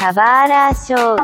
Kawara Show.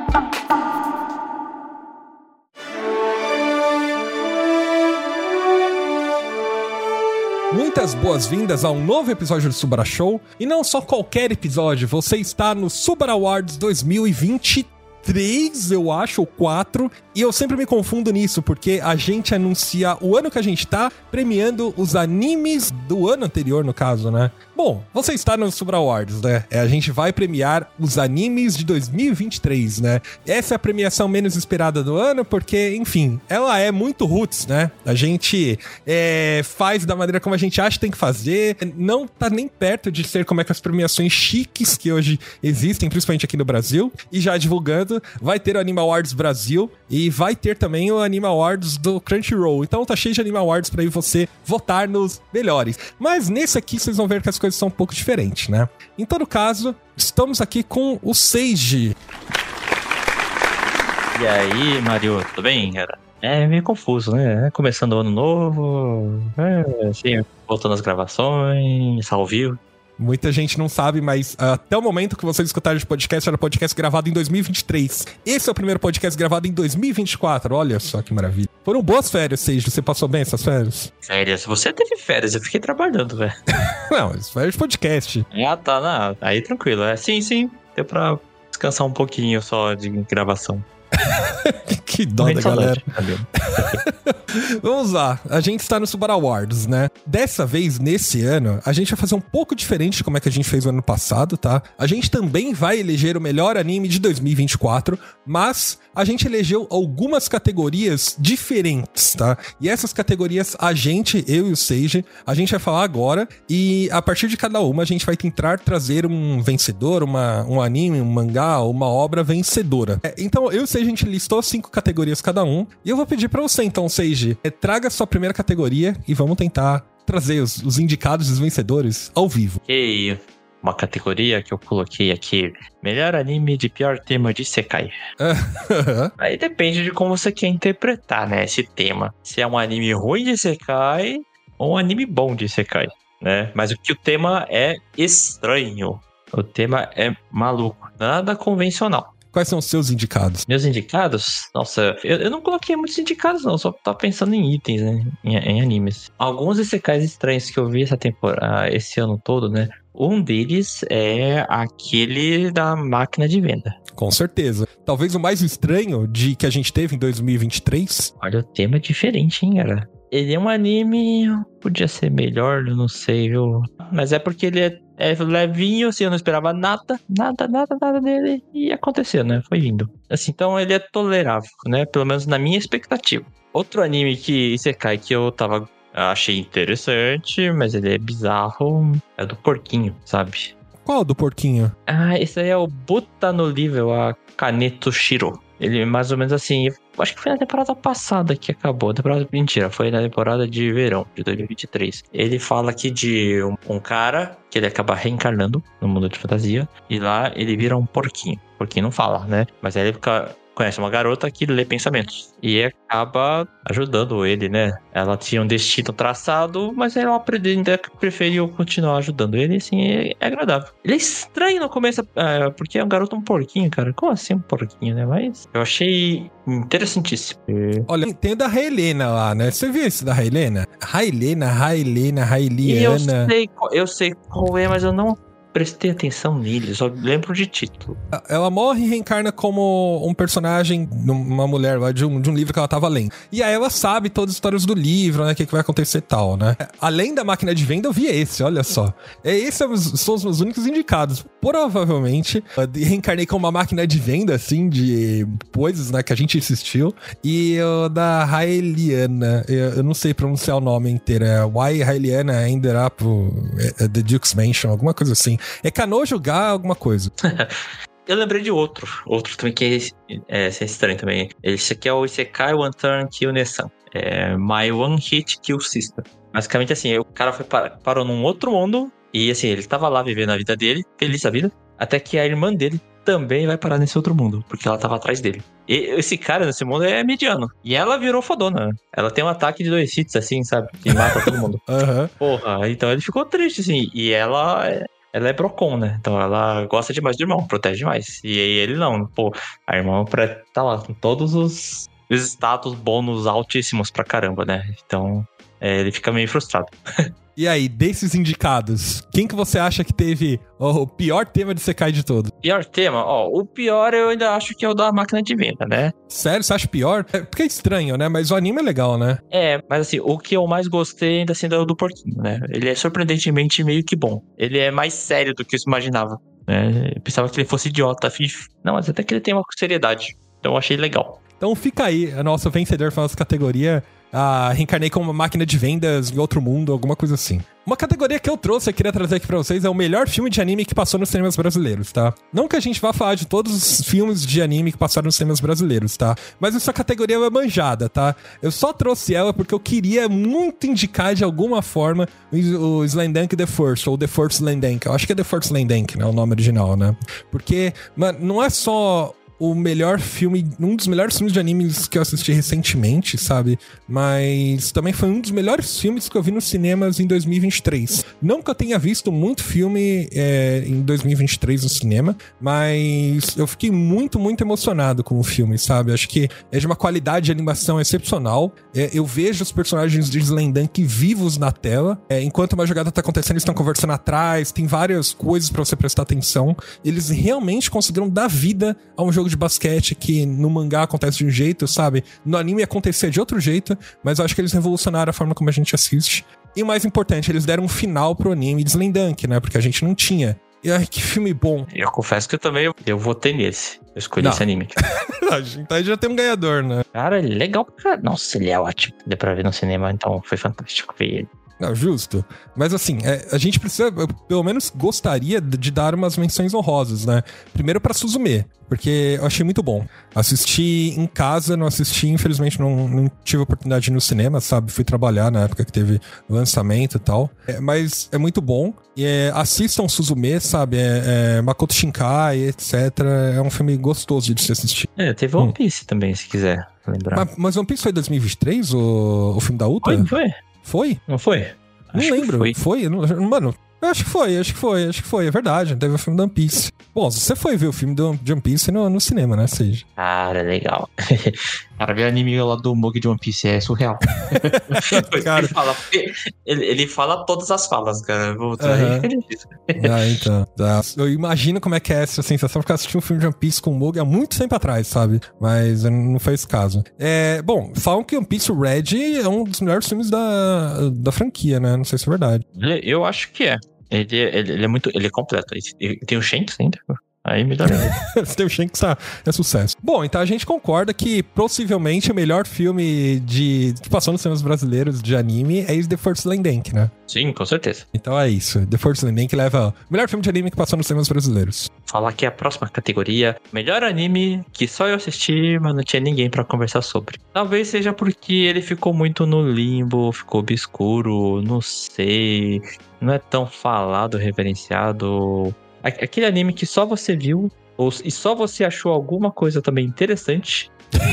Muitas boas-vindas a um novo episódio do Subara Show. E não só qualquer episódio, você está no Subara Awards 2023, eu acho, ou 4. E eu sempre me confundo nisso, porque a gente anuncia o ano que a gente tá premiando os animes do ano anterior, no caso, né? Bom, você está no Subara Awards, né? A gente vai premiar os animes de 2023, né? Essa é a premiação menos esperada do ano, porque, enfim, ela é muito roots, né? A gente faz da maneira como a gente acha que tem que fazer, não tá nem perto de ser como é que as premiações chiques que hoje existem, principalmente aqui no Brasil. E já divulgando, vai ter o Anime Awards Brasil e vai ter também o Anime Awards do Crunchyroll. Então tá cheio de Anime Awards pra aí você votar nos melhores. Mas nesse aqui vocês vão ver que as coisas são um pouco diferentes, né? Em todo caso, estamos aqui com o Seiji. E aí, Mario, tudo bem, cara? É meio confuso, né? Começando o ano novo, assim, voltando às gravações, ao vivo. Muita gente não sabe, mas até o momento que vocês escutaram de podcast, era podcast gravado em 2023. Esse é o primeiro podcast gravado em 2024. Olha só que maravilha. Foram boas férias, Seiji. Você passou bem essas férias? Férias? Você teve férias, eu fiquei trabalhando, velho. Não, isso férias de podcast. Ah, tá, não. Aí tranquilo. Sim. Deu pra descansar um pouquinho só de gravação. Que dó da galera. Vamos lá, a gente está no Subara Awards, né? Dessa vez, nesse ano, a gente vai fazer um pouco diferente de como é que a gente fez o ano passado, tá? A gente também vai eleger o melhor anime de 2024, mas a gente elegeu algumas categorias diferentes, tá? E essas categorias, eu e o Seiji, a gente vai falar agora, e a partir de cada uma a gente vai tentar trazer um vencedor, um anime, um mangá, uma obra vencedora. Então, eu e o Seiji, a gente listou 5 categorias cada um, e eu vou pedir pra você, então, Seiji, traga a sua primeira categoria e vamos tentar trazer os indicados e os vencedores ao vivo. E uma categoria que eu coloquei aqui, melhor anime de pior tema de Isekai. Aí depende de como você quer interpretar, né, esse tema. Se é um anime ruim de Isekai ou um anime bom de Isekai, né? Mas o tema é estranho. O tema é maluco, nada convencional. Quais são os seus indicados? Meus indicados? Nossa, eu não coloquei muitos indicados não, só tava pensando em itens, né, em animes. Alguns isekais estranhos que eu vi essa temporada, esse ano todo, né, um deles é aquele da máquina de venda. Com certeza. Talvez o mais estranho que a gente teve em 2023. Olha, o tema é diferente, hein, cara. Ele é um anime, podia ser melhor, eu não sei, viu? Mas é porque ele é levinho, assim, eu não esperava nada dele, e aconteceu, né? Foi vindo. Assim, então ele é tolerável, né? Pelo menos na minha expectativa. Outro anime que Isekai que eu achei interessante, mas ele é bizarro, é do porquinho, sabe? Qual do porquinho? Esse aí é o Buta no Nível, a Kaneto Shiro. Ele mais ou menos assim, acho que foi na temporada passada que acabou. Mentira, foi na temporada de verão de 2023. Ele fala aqui de um cara que ele acaba reencarnando no mundo de fantasia. E lá ele vira um porquinho. Porquinho não fala, né? Mas aí ele conhece uma garota que lê pensamentos. E acaba ajudando ele, né? Ela tinha um destino traçado, mas ela preferiu continuar ajudando ele, assim, é agradável. Ele é estranho no começo, porque é um garoto um porquinho, cara. Como assim um porquinho, né? Mas eu achei interessantíssimo. Olha, tem o da Raelena lá, né? Você viu esse da Raelena? Raeliana. Eu sei qual é, mas eu não prestei atenção nele, só lembro de título. Ela morre e reencarna como um personagem, uma mulher lá de um livro que ela tava lendo. E aí ela sabe todas as histórias do livro, né? O que vai acontecer e tal, né? Além da máquina de venda, eu vi esse, olha só. Esses são os meus únicos indicados. Provavelmente, reencarnei como uma máquina de venda, assim, de coisas, né? Que a gente assistiu. E o da Raeliana, eu não sei pronunciar o nome inteiro. É Why Raeliana Ended Up The Duke's Mansion, alguma coisa assim. É Kanojo-ga alguma coisa. Eu lembrei de outro também que é estranho também. Esse aqui é o Isekai One Turn Kill Nesan. É My One Hit Kill System. Basicamente assim, o cara parou num outro mundo e assim, ele tava lá vivendo a vida dele, feliz da vida, até que a irmã dele também vai parar nesse outro mundo, porque ela tava atrás dele. E esse cara nesse mundo é mediano. E ela virou fodona. Ela tem um ataque de 2 hits, assim, sabe? Que mata todo mundo. Uhum. Porra, então ele ficou triste, assim. E ela ela é Brocon, né? Então ela gosta demais do irmão, protege demais. E aí ele não, pô, a irmã tá lá com todos os status bônus altíssimos pra caramba, né? Então ele fica meio frustrado. E aí, desses indicados, quem que você acha que teve o pior tema de Sekai de todo? Pior tema? O pior eu ainda acho que é o da máquina de venda, né? Sério, você acha pior? Porque é estranho, né? Mas o anime é legal, né? Mas assim, o que eu mais gostei ainda assim é o do porquinho, né? Ele é surpreendentemente meio que bom. Ele é mais sério do que eu imaginava, né? Eu pensava que ele fosse idiota. Não, mas até que ele tem uma seriedade. Então eu achei legal. Então fica aí, a nossa vencedor para nossa categoria. Reencarnei como uma máquina de vendas em outro mundo, alguma coisa assim. Uma categoria que eu trouxe e queria trazer aqui pra vocês é o melhor filme de anime que passou nos cinemas brasileiros, tá? Não que a gente vá falar de todos os filmes de anime que passaram nos cinemas brasileiros, tá? Mas essa categoria é manjada, tá? Eu só trouxe ela porque eu queria muito indicar de alguma forma o Slandunk The First, ou The First Slandunk. Eu acho que é The First Slandunk, né? O nome original, né? Porque, mano, não é só o melhor filme, um dos melhores filmes de animes que eu assisti recentemente, sabe? Mas também foi um dos melhores filmes que eu vi nos cinemas em 2023. Não que eu tenha visto muito filme em 2023 no cinema, mas eu fiquei muito, muito emocionado com o filme, sabe? Acho que é de uma qualidade de animação excepcional. Eu vejo os personagens de Slandunk vivos na tela. Enquanto uma jogada tá acontecendo, eles estão conversando atrás, tem várias coisas pra você prestar atenção. Eles realmente conseguiram dar vida a um jogo de basquete que no mangá acontece de um jeito, sabe? No anime acontecia de outro jeito, mas eu acho que eles revolucionaram a forma como a gente assiste. E o mais importante, eles deram um final pro anime de Slandunk, né? Porque a gente não tinha. E ai, que filme bom. Eu confesso que eu votei nesse. Eu escolhi esse anime. Então aí já tem um ganhador, né? Cara, ele é legal. Nossa, ele é ótimo. Deu pra ver no cinema, então foi fantástico ver ele. Não, justo. Mas assim, a gente precisa, eu, pelo menos gostaria de dar umas menções honrosas, né? Primeiro pra Suzume, porque eu achei muito bom. Assisti em casa, não assisti, infelizmente não tive a oportunidade de ir no cinema, sabe? Fui trabalhar na época que teve lançamento e tal. Mas é muito bom. E assistam Suzume, sabe? Makoto Shinkai, etc. É um filme gostoso de se assistir. Teve One Piece também, se quiser lembrar. Mas One Piece foi 2023, o filme da Uta? Foi. Foi? Não foi? Não lembro. Foi? Mano, eu acho que foi, é verdade. Teve o filme do One Piece. Bom, você foi ver o filme do One Piece no cinema, né, Seiji? Cara, legal. Cara, ver anime lá do Mug de One Piece é surreal. Cara, ele fala todas as falas, cara. Então. Tá. Eu imagino como é que é essa sensação, porque eu assisti um filme de One Piece com o Mug há muito tempo atrás, sabe? Mas não foi esse caso. Bom, falam que One Piece Red é um dos melhores filmes da franquia, né? Não sei se é verdade. Eu acho que é. Ele é muito. Ele é completo. Ele tem o Shanks ainda. Aí melhor ainda. Se tem o Shanks, é sucesso. Bom, então a gente concorda que possivelmente o melhor filme que passou nos cinemas brasileiros de anime é The First Slandunk, né? Sim, com certeza. Então é isso. The First Slandunk leva o melhor filme de anime que passou nos cinemas brasileiros. Falar aqui a próxima categoria. Melhor anime que só eu assisti, mas não tinha ninguém pra conversar sobre. Talvez seja porque ele ficou muito no limbo, ficou obscuro, não sei. Não é tão falado, reverenciado. Aquele anime que só você viu e só você achou alguma coisa também interessante.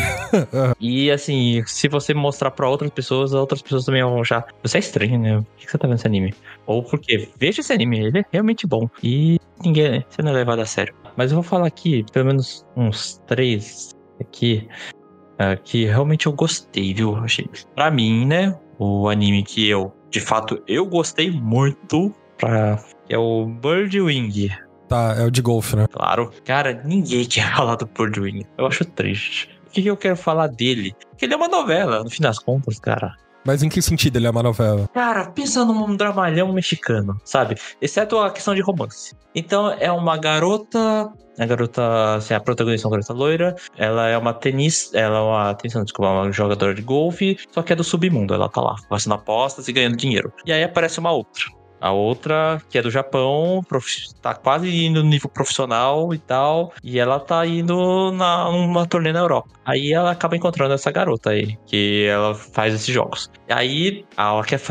E assim, se você mostrar pra outras pessoas também vão já. Você é estranho, né? Por que você tá vendo esse anime? Ou porque veja esse anime, ele é realmente bom. E você não é levado a sério. Mas eu vou falar aqui, pelo menos uns 3 aqui, que realmente eu gostei, viu? Pra mim, né? O anime que de fato, eu gostei muito, é o Birdwing. Tá, é o de golfe, né? Claro. Cara, ninguém quer falar do Birdwing. Eu acho triste. O que eu quero falar dele? Porque ele é uma novela, no fim das contas, cara. Mas em que sentido ele é uma novela? Cara, pensa num dramalhão mexicano, sabe? Exceto a questão de romance. Então, é uma garota... A garota, assim, a protagonista é uma garota loira. Ela é uma uma jogadora de golfe, só que é do submundo. Ela tá lá, fazendo apostas e ganhando dinheiro. E aí aparece uma outra. A outra, que é do Japão, tá quase indo no nível profissional e tal. E ela tá indo numa turnê na Europa. Aí ela acaba encontrando essa garota aí, que ela faz esses jogos. E aí ela quer fazer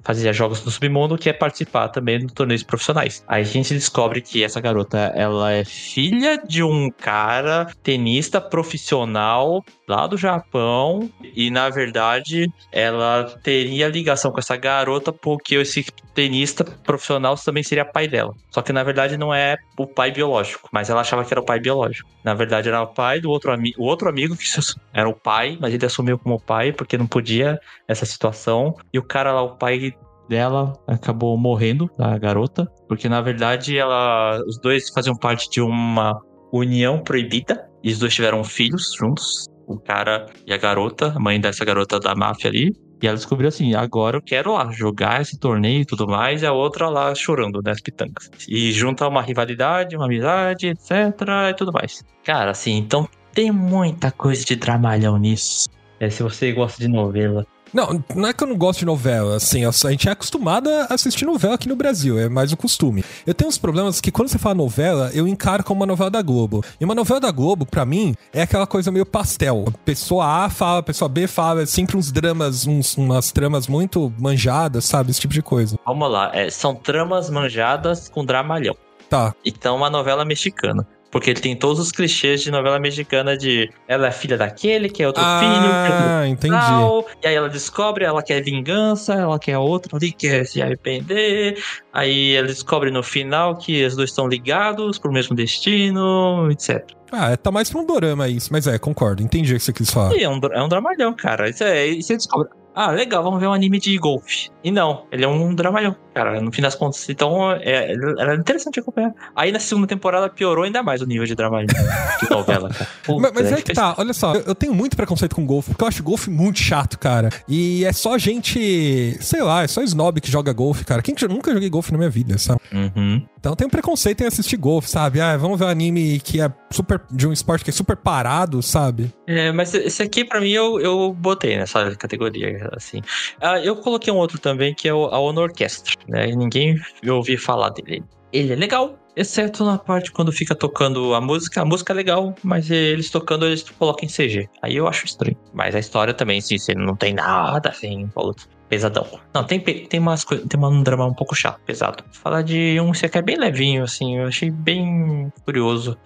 fazia jogos no submundo, quer participar também de torneios profissionais. Aí a gente descobre que essa garota, ela é filha de um cara tenista profissional lá do Japão, e na verdade ela teria ligação com essa garota porque esse tenista profissional também seria pai dela. Só que na verdade não é o pai biológico, mas ela achava que era o pai biológico. Na verdade era o pai do outro amigo, o outro amigo que era o pai, mas ele assumiu como pai porque não podia essa situação. E o cara lá, o pai dela, acabou morrendo, a garota, porque na verdade os dois faziam parte de uma união proibida, e os dois tiveram filhos juntos, o cara e a garota, a mãe dessa garota da máfia ali. E ela descobriu assim, agora eu quero lá jogar esse torneio e tudo mais, e a outra lá chorando, né, as pitangas. E junta uma rivalidade, uma amizade, etc, e tudo mais. Cara, assim, então tem muita coisa de dramalhão nisso. Se você gosta de novela. Não é que eu não gosto de novela, assim, a gente é acostumado a assistir novela aqui no Brasil, é mais o costume. Eu tenho uns problemas que quando você fala novela, eu encaro como uma novela da Globo. E uma novela da Globo, pra mim, é aquela coisa meio pastel. A pessoa A fala, a pessoa B fala, é sempre uns dramas, umas tramas muito manjadas, sabe? Esse tipo de coisa. Vamos lá, são tramas manjadas com dramalhão. Tá. Então, uma novela mexicana. Porque ele tem todos os clichês de novela mexicana de ela é filha daquele, que é outro filho. Ah, entendi. E aí ela descobre, ela quer vingança, ela quer outro ali, quer se arrepender. Aí ela descobre no final que os dois estão ligados pro mesmo destino, etc. Tá mais pra um dorama isso, mas concordo, entendi o que você quis falar. E é um dramalhão, cara. E você descobre, legal, vamos ver um anime de golfe. E não, ele é um dramalhão, cara, no fim das contas. Então, era interessante acompanhar. Aí na segunda temporada piorou ainda mais o nível de dramalhão de novela, cara. Mas é que tá, olha só, eu tenho muito preconceito com golfe, porque eu acho golfe muito chato, cara. E é só gente, sei lá, é só snob que joga golfe, cara. Eu nunca joguei golfe na minha vida, sabe? Uhum. Então tem um preconceito em assistir golfe, sabe? Vamos ver um anime que é super, de um esporte que é super parado, sabe? Mas esse aqui, pra mim, eu botei nessa categoria, assim. Eu coloquei um outro também, que é a Ono Orchestra, né? E ninguém ouviu falar dele. Ele é legal, exceto na parte quando fica tocando a música. A música é legal, mas eles tocando, eles colocam em CG. Aí eu acho estranho. Mas a história também, sim, não tem nada assim, pesadão. Não, tem umas coisas, tem um drama um pouco chato, pesado. Falar de um que é bem levinho, assim, eu achei bem curioso.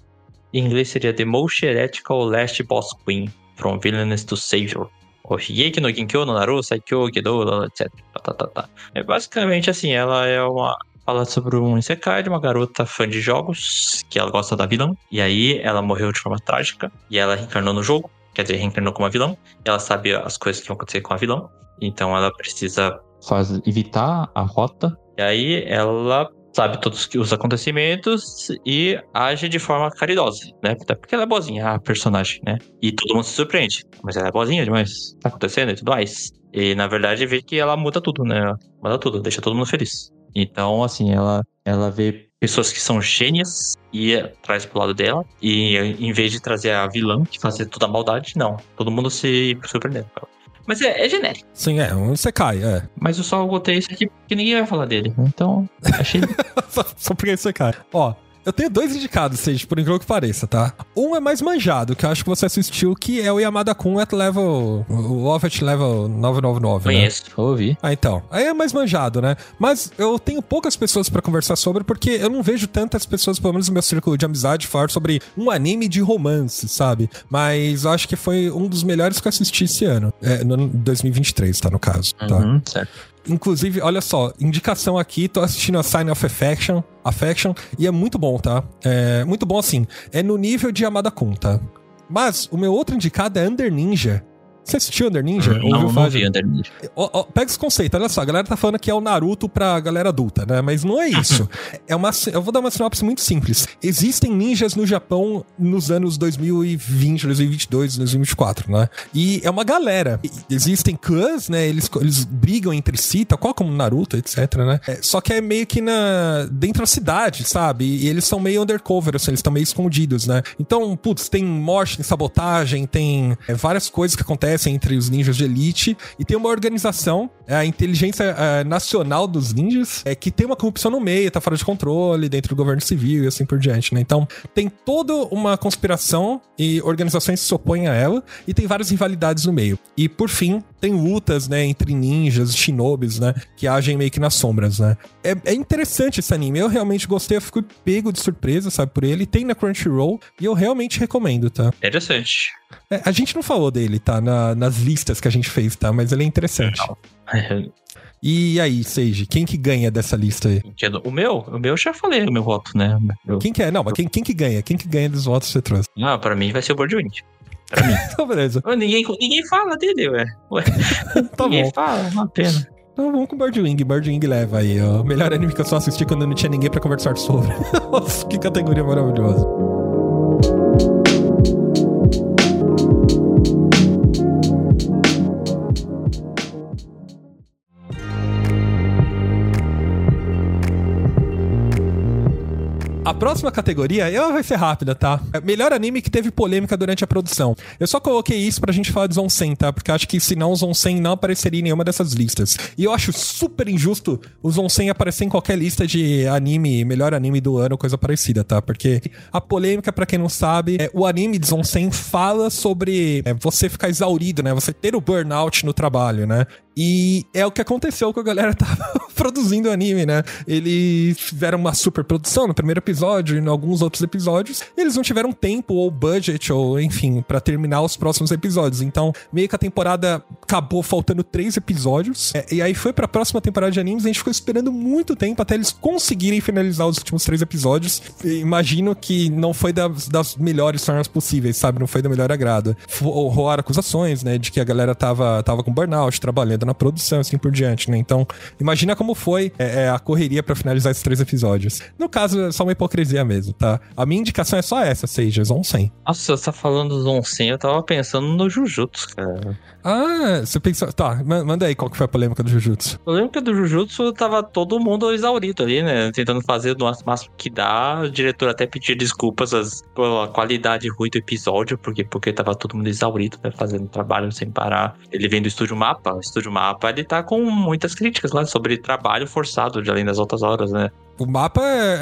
Em inglês seria The Most Heretical Last Boss Queen, From Villainess to Savior. O Shigeki no Ginkyo no Naru, Saikyo, Gedo, etc. Basicamente, assim, ela fala sobre um isekai de uma garota fã de jogos, que ela gosta da vilã, e aí ela morreu de forma trágica, e ela reencarnou no jogo, quer dizer, reencarnou como uma vilã, e ela sabe as coisas que vão acontecer com a vilã, então ela precisa evitar a rota, e aí ela sabe todos os acontecimentos e age de forma caridosa, né? Porque ela é boazinha, a personagem, né? E todo mundo se surpreende, mas ela é boazinha demais, tá acontecendo e tudo mais. E na verdade vê que ela muda tudo, né? Muda tudo, deixa todo mundo feliz. Então, assim, ela vê pessoas que são gênias e traz pro lado dela. E em vez de trazer a vilã, que fazia toda a maldade, não. Todo mundo se surpreendendo. Mas é genérico. Sim, um isekai, Mas eu só botei esse aqui porque ninguém vai falar dele. Então, achei... só porque é isekai. Ó, eu tenho 2 indicados, Sage, por incrível que pareça, tá? Um é mais manjado, que eu acho que você assistiu, que é o Yamada-kun at Level... O Love at Level 999, Conheço, né? ouvi. Então. Aí é mais manjado, né? Mas eu tenho poucas pessoas pra conversar sobre, porque eu não vejo tantas pessoas, pelo menos no meu círculo de amizade, falar sobre um anime de romance, sabe? Mas eu acho que foi um dos melhores que eu assisti esse ano. No 2023, tá? No caso, tá? Certo. Inclusive, olha só, indicação aqui, tô assistindo a Sign of Affection, e é muito bom, tá? É muito bom, assim, é no nível de Yamada-kun, tá? Mas o meu outro indicado é Under Ninja. Você assistiu Under Ninja? Não vi Under Ninja. Pega esse conceito, olha só, a galera tá falando que é o Naruto pra galera adulta, né? Mas não é isso. Eu vou dar uma sinopse muito simples. Existem ninjas no Japão nos anos 2020, 2022, 2024, né? E é uma galera. Existem clãs, né? Eles brigam entre si, tal qual como Naruto, etc, né? Só que é meio que dentro da cidade, sabe? E eles são meio undercover, assim, eles estão meio escondidos, né? Então, putz, tem morte, tem sabotagem, tem várias coisas que acontecem entre os ninjas de elite, e tem uma organização, a Inteligência Nacional dos Ninjas, que tem uma corrupção no meio, tá fora de controle dentro do governo civil e assim por diante, né? Então, tem toda uma conspiração e organizações que se opõem a ela, e tem várias rivalidades no meio. E, por fim, tem lutas, né, entre ninjas, shinobis, né, que agem meio que nas sombras, né. É interessante esse anime, eu realmente gostei, eu fico pego de surpresa, sabe, por ele. Tem na Crunchyroll e eu realmente recomendo, tá? Interessante. A gente não falou dele, tá, nas listas que a gente fez, tá, mas ele é interessante. E aí, Seiji, quem que ganha dessa lista aí? O meu eu já falei o meu voto, né? Quem que é? Não, mas quem que ganha? Quem que ganha dos votos que você trouxe? Ah, pra mim vai ser o Birdwing. Pra mim. Então, beleza. Ninguém fala dele, ué. Tá ninguém bom. fala, uma pena. Então vamos com o Birdwing. Birdwing leva aí, ó. O melhor anime que eu só assisti quando não tinha ninguém pra conversar sobre. Nossa, que categoria maravilhosa. A próxima categoria, vai ser rápida, tá? Melhor anime que teve polêmica durante a produção. Eu só coloquei isso pra gente falar de Zonsen, tá? Porque acho que senão o Zonsen não apareceria em nenhuma dessas listas. E eu acho super injusto o Zonsen aparecer em qualquer lista de anime, melhor anime do ano, coisa parecida, tá? Porque a polêmica, pra quem não sabe, o anime de Zonsen fala sobre você ficar exaurido, né? Você ter o burnout no trabalho, né? E é o que aconteceu com a galera que tava produzindo o anime, né? Eles fizeram uma super produção no primeiro episódio e em alguns outros episódios. Eles não tiveram tempo ou budget, ou enfim, pra terminar os próximos episódios. Então, meio que a temporada acabou faltando 3 episódios. E aí foi pra próxima temporada de animes. A gente ficou esperando muito tempo até eles conseguirem finalizar os últimos 3 episódios. E imagino que não foi das melhores formas possíveis, sabe? Não foi do melhor agrado. Rolaram acusações, né? De que a galera tava com burnout, trabalhando na produção, assim por diante, né? Então, imagina como foi a correria pra finalizar esses 3 episódios. No caso, é só uma hipocrisia mesmo, tá? A minha indicação é só essa, Seija, Zonsen. Nossa, você tá falando Zonsen, eu tava pensando no Jujutsu, cara. Ah, você pensou... Tá, manda aí qual que foi a polêmica do Jujutsu. A polêmica do Jujutsu tava todo mundo exaurido ali, né? Tentando fazer do máximo que dá. O diretor até pediu desculpas pela qualidade ruim do episódio, porque tava todo mundo exaurido, né? Fazendo trabalho sem parar. Ele vem do Estúdio Mapa. O Estúdio Mapa, ele tá com muitas críticas lá sobre trabalho forçado, de além das outras horas, né? O mapa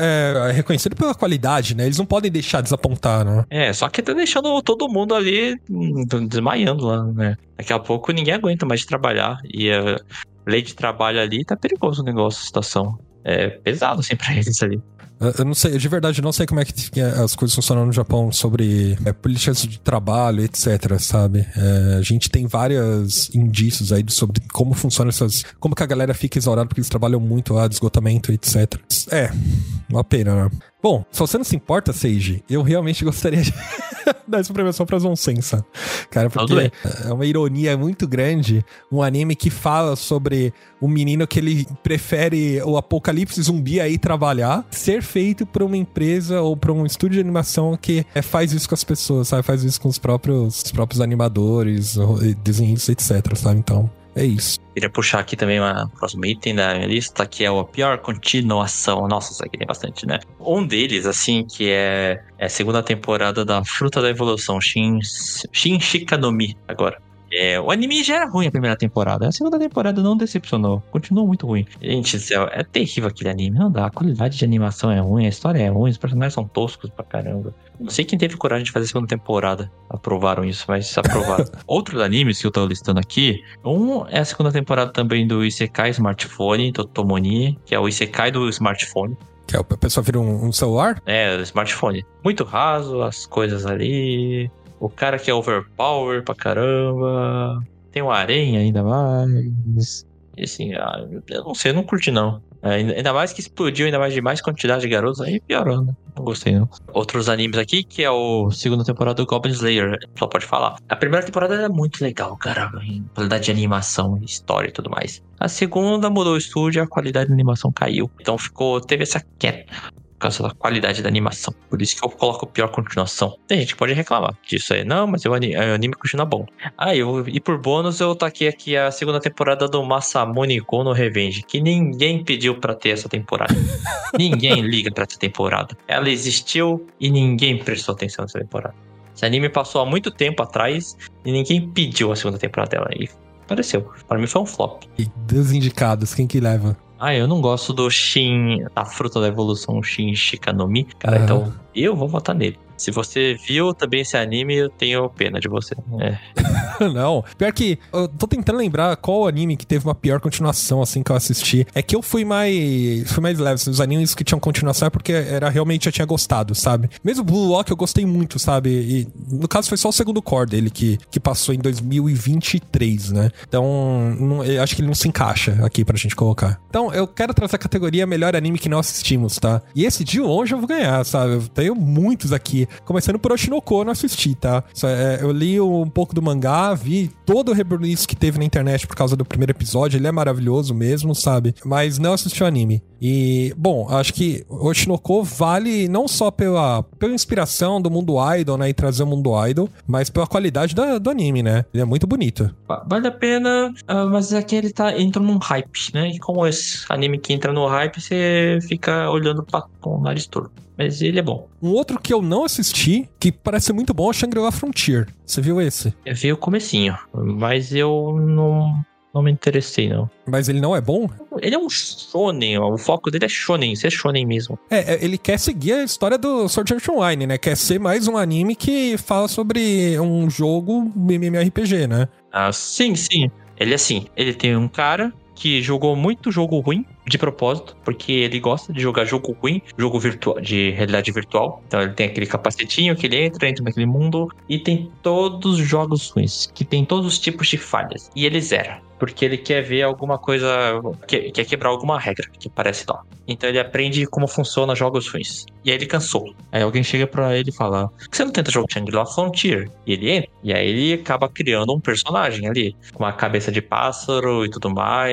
é reconhecido pela qualidade, né? Eles não podem deixar desapontar, né? Só que tá deixando todo mundo ali desmaiando lá, né? Daqui a pouco ninguém aguenta mais de trabalhar. E a lei de trabalho ali tá perigoso o negócio, a situação. É pesado, assim, pra eles ali. Eu não sei, de verdade, eu não sei como é que as coisas funcionam no Japão sobre políticas de trabalho, etc, sabe? A gente tem vários indícios aí sobre como funcionam como que a galera fica exaurada porque eles trabalham muito lá, de esgotamento, etc. Uma pena, né? Bom, se você não se importa, Seiji, eu realmente gostaria de dar essa premiação pra Zonsensa. Cara, porque é uma ironia muito grande um anime que fala sobre um menino que ele prefere o apocalipse zumbi aí trabalhar, ser feito por uma empresa ou por um estúdio de animação que faz isso com as pessoas, sabe? Faz isso com os próprios animadores, desenhistas, etc, sabe? Então, é isso. Queria puxar aqui também um próximo item da minha lista, que é a pior continuação. Nossa, isso aqui tem bastante, né? Um deles, assim, que é a segunda temporada da Fruta da Evolução, Shin Shikanomi, agora. O anime já era ruim a primeira temporada. A segunda temporada não decepcionou. Continuou muito ruim. Gente do céu, é terrível aquele anime. Não dá. A qualidade de animação é ruim, a história é ruim, os personagens são toscos pra caramba. Não sei quem teve coragem de fazer a segunda temporada. Aprovaram isso, mas aprovaram. Outros animes que eu tô listando aqui. Um é a segunda temporada também do Isekai Smartphone, do Tomoni, que é o Isekai do smartphone. Que a pessoa vira um celular? O smartphone. Muito raso, as coisas ali. O cara que é overpower pra caramba. Tem uma aranha ainda mais. E assim, eu não sei, eu não curti não. Ainda mais que explodiu, ainda mais quantidade de garotos, aí piorou, né? Não gostei não. Outros animes aqui, que é o segunda temporada do Goblin Slayer, só pode falar. A primeira temporada era muito legal, cara, em qualidade de animação, história e tudo mais. A segunda mudou o estúdio, a qualidade da animação caiu. Então teve essa queda por causa da qualidade da animação. Por isso que eu coloco pior continuação. Tem gente que pode reclamar disso aí. Não, mas o anime continua bom. E por bônus eu taquei aqui a segunda temporada do Masamune Kono Revenge, que ninguém pediu pra ter essa temporada. Ninguém liga pra essa temporada. Ela existiu e ninguém prestou atenção nessa temporada. Esse anime passou há muito tempo atrás e ninguém pediu a segunda temporada dela. E apareceu. Pra mim foi um flop. E dos indicados, quem que leva? Eu não gosto do Shin, a Fruta da Evolução, Shin Shikanomi. Cara, então eu vou votar nele. Se você viu também esse anime, eu tenho pena de você. Não, pior que eu tô tentando lembrar qual anime que teve uma pior continuação, assim, que eu assisti. É que eu fui mais leve, assim, os animes que tinham continuação é porque realmente eu tinha gostado, sabe? Mesmo Blue Lock eu gostei muito, sabe? E no caso foi só o segundo core dele que passou em 2023, né? Então, eu acho que ele não se encaixa aqui pra gente colocar. Então, eu quero trazer a categoria melhor anime que não assistimos, tá? E esse de longe eu vou ganhar, sabe? Eu tenho muitos aqui. Começando por Oshinoko, eu não assisti, tá? Eu li um pouco do mangá, vi todo o re-release que teve na internet por causa do primeiro episódio, ele é maravilhoso mesmo, sabe? Mas não assisti o anime. E, bom, acho que Oshinoko vale não só pela inspiração do mundo idol, né? E trazer o mundo idol, mas pela qualidade do anime, né? Ele é muito bonito. Vale a pena, mas aqui ele entra num hype, né? E como esse anime que entra no hype, você fica olhando com o nariz torto. Mas ele é bom. Um outro que eu não assisti, que parece ser muito bom, é Shangri-La Frontier. Você viu esse? Eu vi o comecinho, mas eu não me interessei, não. Mas ele não é bom? Ele é um shonen, o foco dele é shonen, isso é shonen mesmo. Ele quer seguir a história do Sword Art Online, né? Quer ser mais um anime que fala sobre um jogo MMORPG, né? Ah, sim. Ele é assim, ele tem um cara que jogou muito jogo ruim de propósito, porque ele gosta de jogar jogo ruim, jogo virtual, de realidade virtual. Então ele tem aquele capacetinho que ele entra naquele mundo e tem todos os jogos ruins, que tem todos os tipos de falhas. E ele zera, porque ele quer ver alguma coisa, quer quebrar alguma regra que parece dó. Então ele aprende como funciona jogos ruins. E aí ele cansou. Aí alguém chega pra ele e fala: por que você não tenta jogar Shangri-La Frontier? E ele entra. E aí ele acaba criando um personagem ali, com uma cabeça de pássaro e tudo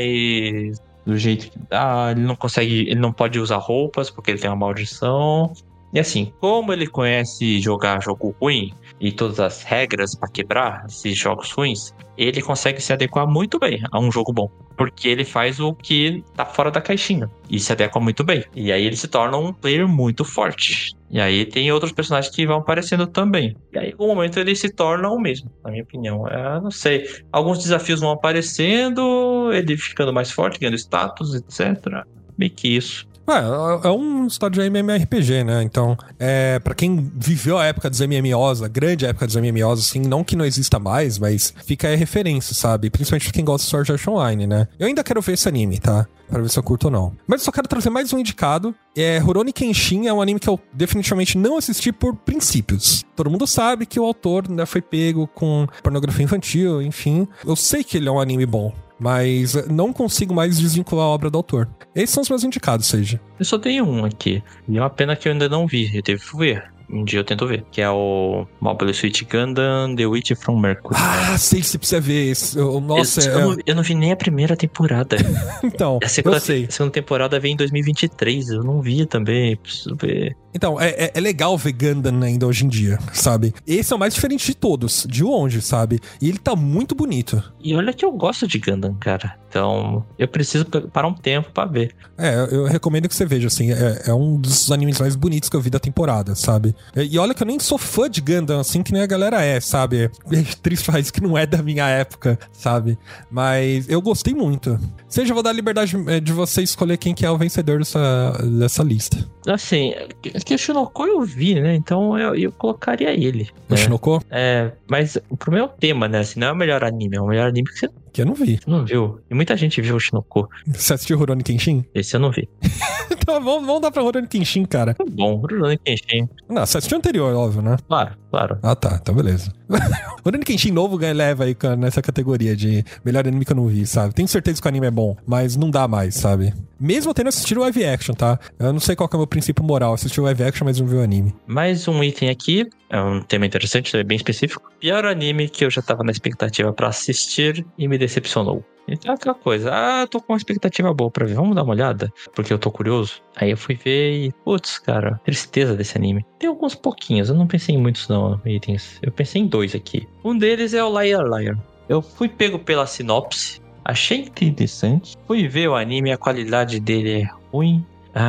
mais. Do jeito que dá, ele não pode usar roupas porque ele tem uma maldição. E assim, como ele conhece jogar jogo ruim e todas as regras pra quebrar esses jogos ruins, ele consegue se adequar muito bem a um jogo bom. Porque ele faz o que tá fora da caixinha e se adequa muito bem. E aí ele se torna um player muito forte. E aí tem outros personagens que vão aparecendo também. E aí, em algum momento, ele se torna o mesmo, na minha opinião. Eu não sei. Alguns desafios vão aparecendo, ele ficando mais forte, ganhando status, etc. Meio que isso. É um história de MMORPG, né? Então, pra quem viveu a época dos MMOs, a grande época dos MMOs, assim, não que não exista mais, mas fica aí a referência, sabe? Principalmente pra quem gosta de Sword Art Online, né? Eu ainda quero ver esse anime, tá? Pra ver se eu curto ou não. Mas eu só quero trazer mais um indicado. Rurouni Kenshin é um anime que eu definitivamente não assisti por princípios. Todo mundo sabe que o autor, né, foi pego com pornografia infantil, enfim. Eu sei que ele é um anime bom, mas não consigo mais desvincular a obra do autor. Esses são os meus indicados, Seiji. Eu só tenho um aqui. E é uma pena que eu ainda não vi. Eu devo ver. Um dia eu tento ver. Que é o Mobile Suit Gundam The Witch from Mercury. Ah, sei que você precisa ver. Nossa, eu não vi nem a primeira temporada. Então, eu sei. A segunda temporada vem em 2023. Eu não vi também. Preciso ver. Então, é legal ver Gundam ainda hoje em dia, sabe? Esse é o mais diferente de todos, de longe, sabe? E ele tá muito bonito. E olha que eu gosto de Gundam, cara. Então, eu preciso parar um tempo pra ver. Eu recomendo que você veja, assim. É um dos animes mais bonitos que eu vi da temporada, sabe? E olha que eu nem sou fã de Gundam, assim, que nem a galera sabe? É triste falar isso que não é da minha época, sabe? Mas eu gostei muito. Seja, eu vou dar a liberdade de você escolher quem que é o vencedor dessa lista. Assim, que o Shinoko eu vi, né? Então eu colocaria ele. O Shinoko? Mas o problema é o tema, né? Assim, não é o melhor anime, é o melhor anime que você eu não vi. Não viu? E muita gente viu o Shinoko. Você assistiu Rurouni Kenshin? Esse eu não vi. Então vamos dar pra Rurouni Kenshin, cara. Tá bom, Rurouni Kenshin. Não, você assistiu o anterior, óbvio, né? Claro. Ah, tá. Então beleza. Rurouni Kenshin novo leva aí nessa categoria de melhor anime que eu não vi, sabe? Tenho certeza que o anime é bom, mas não dá mais, sabe? Mesmo tendo assistido o live action, tá? Eu não sei qual que é o meu princípio moral. Assisti o live action, mas não vi o anime. Mais um item aqui. É um tema interessante, é bem específico. Pior anime que eu já tava na expectativa pra assistir e me decepcionou. Então é aquela coisa, tô com uma expectativa boa pra ver, vamos dar uma olhada? Porque eu tô curioso. Aí eu fui ver e, putz, cara, tristeza desse anime. Tem alguns pouquinhos, eu não pensei em muitos não, itens. Eu pensei em 2 aqui. Um deles é o Liar Liar. Eu fui pego pela sinopse, achei interessante. Fui ver o anime, a qualidade dele é ruim.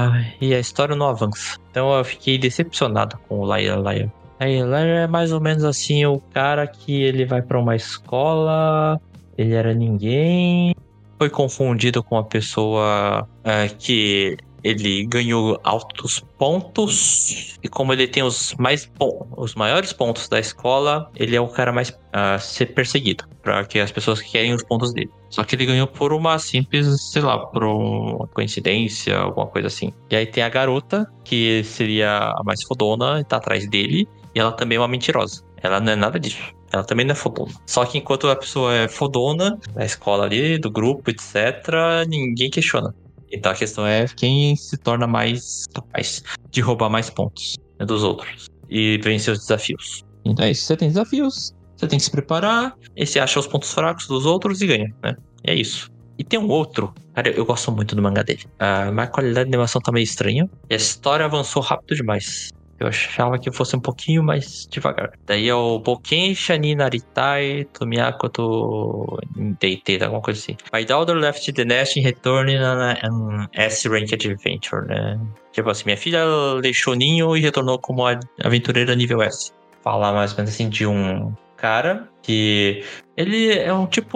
E a história não avança. Então eu fiquei decepcionado com o Liar Liar. Liar Liar é mais ou menos assim, o cara que ele vai pra uma escola... Ele era ninguém, foi confundido com uma pessoa que ele ganhou altos pontos. E como ele tem os maiores pontos da escola, ele é o cara mais a ser perseguido. Pra que as pessoas querem os pontos dele. Só que ele ganhou por uma simples, sei lá, por uma coincidência, alguma coisa assim. E aí tem a garota, que seria a mais fodona, tá atrás dele. E ela também é uma mentirosa. Ela não é nada disso. Ela também não é fodona. Só que enquanto a pessoa é fodona, da escola ali, do grupo, etc., ninguém questiona. Então a questão é quem se torna mais capaz de roubar mais pontos, né, dos outros. E vencer os desafios. Então é isso. Você tem desafios, você tem que se preparar, e você acha os pontos fracos dos outros e ganha, né? E é isso. E tem um outro, cara, eu gosto muito do mangá dele. Mas a qualidade de animação tá meio estranha. E a história avançou rápido demais. Eu achava que fosse um pouquinho mais devagar. Daí é o Boken Shani Naritai Tomiyako to Deite, alguma coisa assim. My daughter left the nest in returning an S-Rank Adventure, né? Tipo assim, minha filha deixou o ninho e retornou como aventureira nível S. Fala mais ou menos assim de um cara que ele é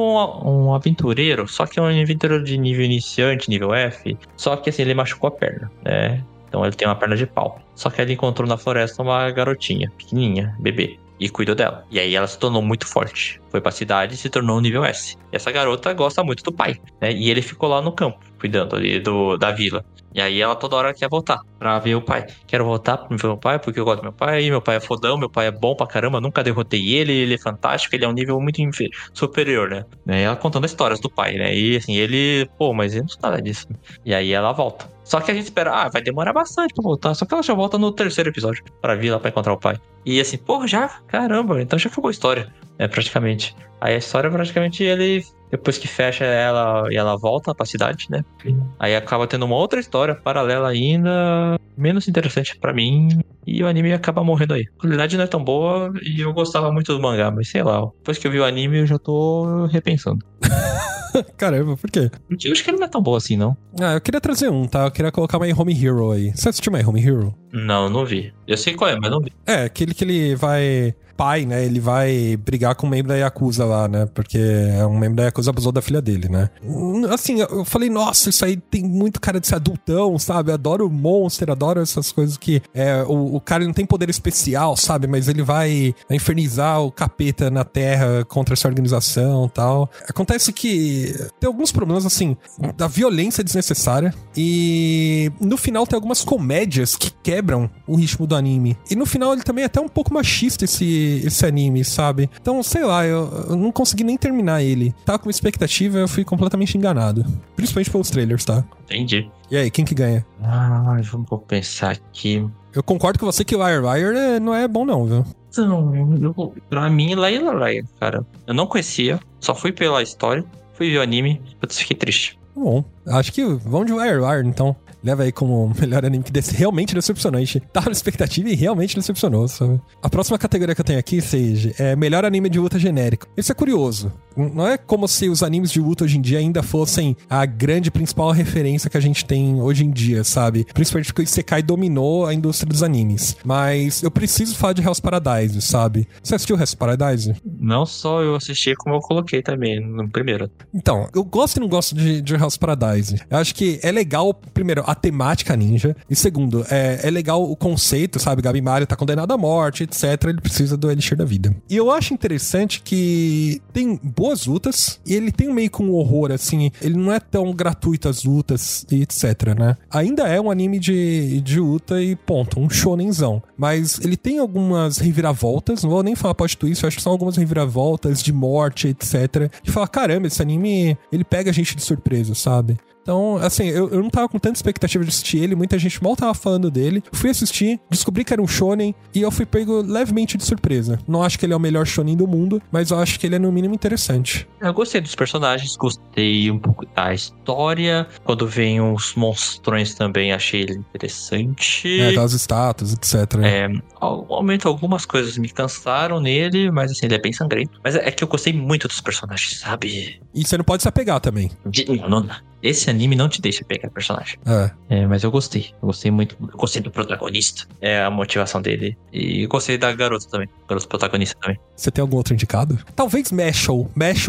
um aventureiro, só que é um aventureiro de nível iniciante, nível F. Só que assim, ele machucou a perna, né? Então ele tem uma perna de pau. Só que ele encontrou na floresta uma garotinha, pequenininha, bebê, e cuidou dela. E aí ela se tornou muito forte. Foi pra cidade e se tornou um nível S. E essa garota gosta muito do pai, né? E ele ficou lá no campo, cuidando ali da vila. E aí ela toda hora quer voltar pra ver o pai. Quero voltar pra ver o pai porque eu gosto do meu pai é fodão, meu pai é bom pra caramba, nunca derrotei ele é fantástico, ele é um nível muito superior, né? E ela contando histórias do pai, né? E assim, ele, mas ele não sabe nada disso. E aí ela volta. Só que a gente espera, vai demorar bastante pra voltar. Só que ela já volta no 3º episódio pra vir lá pra encontrar o pai. E assim, já? Caramba, então já acabou a história, né? Praticamente. Aí a história, praticamente, ele, depois que fecha ela e ela volta pra cidade, né? Aí acaba tendo uma outra história paralela ainda, menos interessante pra mim. E o anime acaba morrendo aí. A qualidade não é tão boa e eu gostava muito do mangá, mas sei lá. Depois que eu vi o anime, eu já tô repensando. Caramba, por quê? Porque eu acho que ele não é tão bom assim, não. Eu queria trazer um, tá? Eu queria colocar My Home Hero aí. Você assistiu My Home Hero? Não vi. Eu sei qual é, mas não vi. É, aquele que ele vai... pai, né? Ele vai brigar com um membro da Yakuza lá, né? Porque é um membro da Yakuza abusou da filha dele, né? Assim, eu falei, nossa, isso aí tem muito cara de ser adultão, sabe? Adoro o Monster, adoro essas coisas que... o cara não tem poder especial, sabe? Mas ele vai infernizar o capeta na Terra contra essa organização e tal. Acontece que tem alguns problemas, assim, da violência desnecessária e no final tem algumas comédias que quebram o ritmo do anime. E no final ele também é até um pouco machista esse anime, sabe? Então, sei lá, eu não consegui nem terminar ele. Tava com uma expectativa e eu fui completamente enganado. Principalmente pelos trailers, tá? Entendi. E aí, quem que ganha? Vamos pensar aqui. Eu concordo com você que o Wire não é bom não, viu? Não, pra mim, Laila, cara. Eu não conhecia, só fui pela história, fui ver o anime, eu fiquei triste. Bom, acho que vamos de Wire, então. Leva aí como o melhor anime que realmente decepcionante. Tava na expectativa e realmente decepcionou, sabe? A próxima categoria que eu tenho aqui, Seiji, é melhor anime de luta genérico. Isso é curioso. Não é como se os animes de luta hoje em dia ainda fossem a grande principal referência que a gente tem hoje em dia, sabe? Principalmente porque o Isekai dominou a indústria dos animes. Mas eu preciso falar de Hell's Paradise, sabe? Você assistiu Hell's Paradise? Não só eu assisti, como eu coloquei também no primeiro. Então, eu gosto e não gosto de Hell's Paradise. Eu acho que é legal, primeiro, a temática ninja. E segundo, é legal o conceito, sabe? Gabi Mario tá condenado à morte, etc. Ele precisa do Elixir da Vida. E eu acho interessante que tem boas lutas e ele tem meio que um horror, assim. Ele não é tão gratuito as lutas e etc, né? Ainda é um anime de luta e ponto. Um shonenzão. Mas ele tem algumas reviravoltas. Não vou nem falar plot twist. Eu acho que são algumas reviravoltas de morte, etc. E fala, caramba, esse anime, ele pega a gente de surpresa, sabe? Então, assim, eu não tava com tanta expectativa de assistir ele, muita gente mal tava falando dele. Fui assistir, descobri que era um shonen e eu fui pego levemente de surpresa. Não acho que ele é o melhor shonen do mundo, mas eu acho que ele é no mínimo interessante. Eu gostei dos personagens, gostei um pouco da história. Quando vem os monstrões também, achei ele interessante. Aquelas estátuas, etc. Ao momento, algumas coisas me cansaram nele, mas assim, ele é bem sangrento. Mas é que eu gostei muito dos personagens, sabe? E você não pode se apegar também. Não dá. Esse anime não te deixa pegar personagem. Mas eu gostei. Eu gostei muito. Eu gostei do protagonista. A motivação dele. E gostei da garota também. Garota protagonista também. Você tem algum outro indicado? Talvez Mashal. Mashal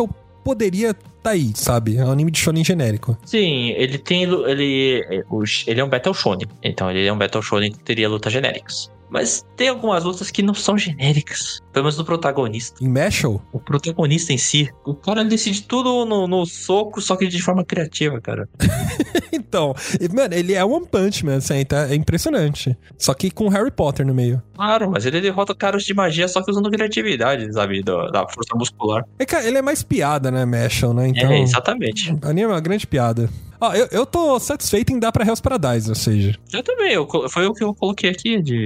poderia tá aí, sabe? É um anime de shonen genérico. Sim, ele tem... Ele é um Battle Shonen. Então ele é um Battle Shonen que teria lutas genéricas. Mas tem algumas lutas que não são genéricas. Pelo menos do protagonista. Em Mashal? O protagonista em si. O cara decide tudo no soco, só que de forma criativa, cara. Então, mano, ele é One Punch Man, assim, tá? É impressionante. Só que com Harry Potter no meio. Claro, mas ele derrota caras de magia só que usando criatividade, sabe? Da força muscular. Ele é mais piada, né, Mashal, né? Então, exatamente. O anime é uma grande piada. Ó, eu tô satisfeito em dar pra Hell's Paradise, ou seja... Eu também, foi o que eu coloquei aqui de...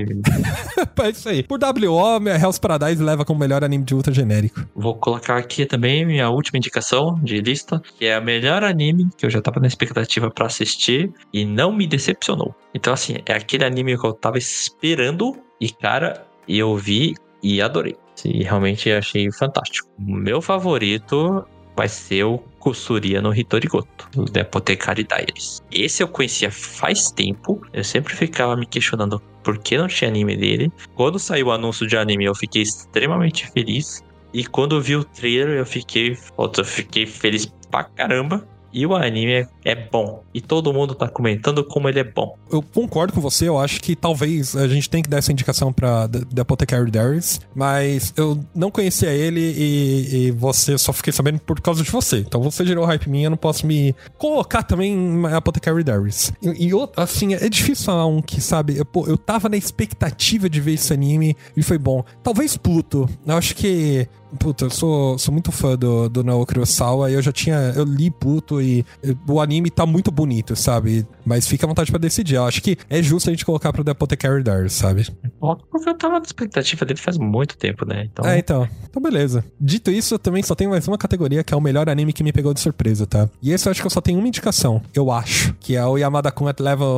É isso aí. Por WO, Hell's Paradise leva como melhor anime de ultra genérico. Vou colocar aqui também minha última indicação de lista, que é o melhor anime que eu já tava na expectativa pra assistir e não me decepcionou. Então, assim, é aquele anime que eu tava esperando e, cara, eu vi e adorei. E realmente achei fantástico. O meu favorito vai ser o Kusuria no Hitorigoto, do The Apothecary Diaries. Esse eu conhecia faz tempo, eu sempre ficava me questionando por que não tinha anime dele. Quando saiu o anúncio de anime, eu fiquei extremamente feliz. E quando eu vi o trailer, eu fiquei feliz pra caramba. E o anime é bom. E todo mundo tá comentando como ele é bom. Eu concordo com você. Eu acho que talvez a gente tenha que dar essa indicação pra The Apothecary Diaries. Mas eu não conhecia ele e você só fiquei sabendo por causa de você. Então você gerou hype minha, eu não posso me colocar também em Apothecary Diaries. E assim, é difícil falar um que, sabe... Eu tava na expectativa de ver esse anime e foi bom. Talvez Pluto. Eu acho que... Puta, eu sou muito fã do Naoki Urasawa e eu li Pluto e o anime tá muito bonito, sabe? Mas fica à vontade pra decidir. Eu acho que é justo a gente colocar pro The Apothecary Diaries, sabe? Porque eu tava na expectativa dele faz muito tempo, né? Então beleza. Dito isso, eu também só tenho mais uma categoria que é o melhor anime que me pegou de surpresa, tá? E esse eu acho que eu só tenho uma indicação, eu acho, que é o Yamada-kun at Level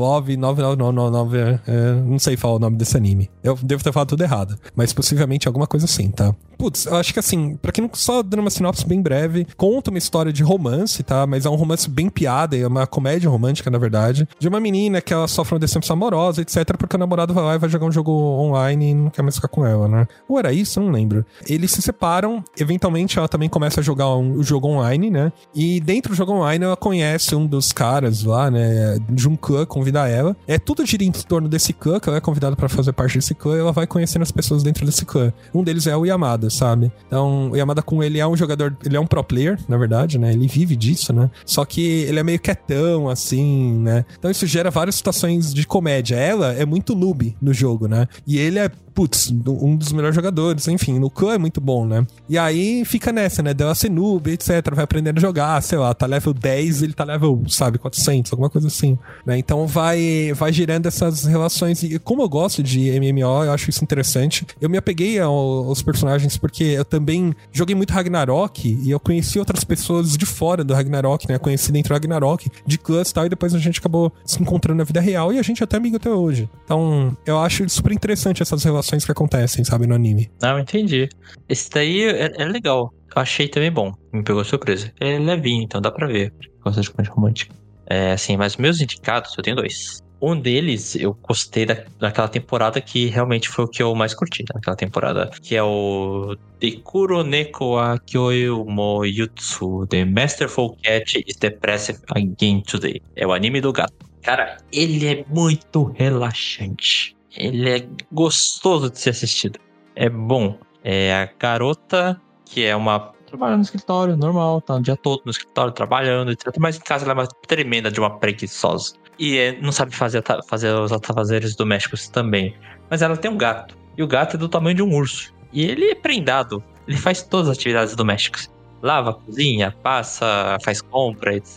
9999. Não sei falar o nome desse anime. Eu devo ter falado tudo errado, mas possivelmente alguma coisa assim, tá? Putz, eu acho que assim, pra quem não... Só dando uma sinopse bem breve, conta uma história de romance, tá? Mas é um romance bem piada, é uma comédia romântica, na verdade, de uma menina que ela sofre uma decepção amorosa, etc, porque o namorado vai lá e vai jogar um jogo online e não quer mais ficar com ela, né? Ou era isso? Eu não lembro. Eles se separam, eventualmente ela também começa a jogar o jogo online, né? E dentro do jogo online ela conhece um dos caras lá, né? De um clã, convida ela. É tudo gira em torno desse clã, que ela é convidada pra fazer parte desse clã, e ela vai conhecendo as pessoas dentro desse clã. Um deles é o Yamada, sabe? Então, o Yamada-kun, ele é um jogador, ele é um pro player, na verdade, né? Ele vive disso, né? Só que ele é meio quietão, assim, né? Então isso gera várias situações de comédia. Ela é muito noob no jogo, né? E ele é, putz, um dos melhores jogadores, enfim, no clã é muito bom, né? E aí fica nessa, né? Dela ser noob, etc, vai aprendendo a jogar, sei lá, tá level 10, ele tá level, sabe, 400, alguma coisa assim, né? Então vai girando essas relações, e como eu gosto de MMO, eu acho isso interessante. Eu me apeguei aos personagens porque eu também joguei muito Ragnarok, e eu conheci outras pessoas de fora do Ragnarok, né? Eu conheci dentro do Ragnarok, de clãs e tal, e depois a gente acabou se encontrando na vida real, e a gente é até amigo até hoje. Então, eu acho super interessante essas relações que acontecem, sabe, no anime. Não, entendi. Esse daí é legal. Eu achei também bom. Me pegou surpresa. É levinho, então dá pra ver. Gosto de comédia romântica. É, assim, mas meus indicados, eu tenho 2. Um deles, eu gostei daquela temporada que realmente foi o que eu mais curti naquela temporada, que é o Dekuro Neko wa Kyou mo Yutsu, The Masterful Cat is Depressive Again Today. É o anime do gato. Cara, ele é muito relaxante. Ele é gostoso de ser assistido. É bom. É a garota que é uma... trabalha no escritório, normal, tá o dia todo no escritório trabalhando, etc. Mas em casa ela é uma tremenda de uma preguiçosa. E não sabe fazer os afazeres domésticos também. Mas ela tem um gato. E o gato é do tamanho de um urso. E ele é prendado. Ele faz todas as atividades domésticas. Lava, cozinha, passa, faz compra, etc,